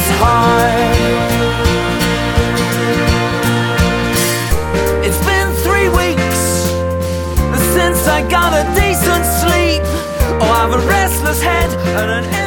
this hard. It's been 3 weeks since I got a decent sleep. Oh, I have a restless head and an